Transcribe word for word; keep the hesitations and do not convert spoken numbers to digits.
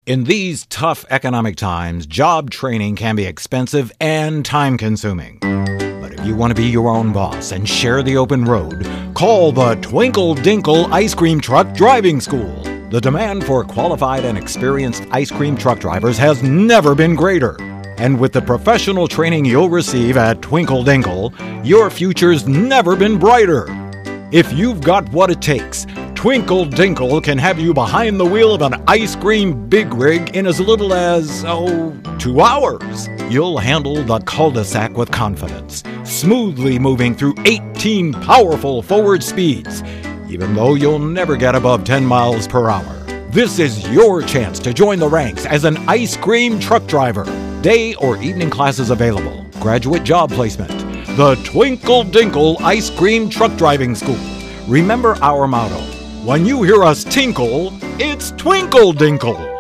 In these tough economic times, job training can be expensive and time-consuming. But if you want to be your own boss and share the open road, call the Twinkle Dinkle Ice Cream Truck Driving School. The demand for qualified and experienced ice cream truck drivers has never been greater. And with the professional training you'll receive at Twinkle Dinkle, your future's never been brighter. If you've got what it takes, Twinkle Dinkle can have you behind the wheel of an ice cream big rig in as little as, oh, two hours. You'll handle the cul-de-sac with confidence, smoothly moving through eighteen powerful forward speeds, even though you'll never get above ten miles per hour. This is your chance to join the ranks as an ice cream truck driver. Day or evening classes available. Graduate job placement. The Twinkle Dinkle Ice Cream Truck Driving School. Remember our motto. When you hear us tinkle, it's Twinkle Dinkle.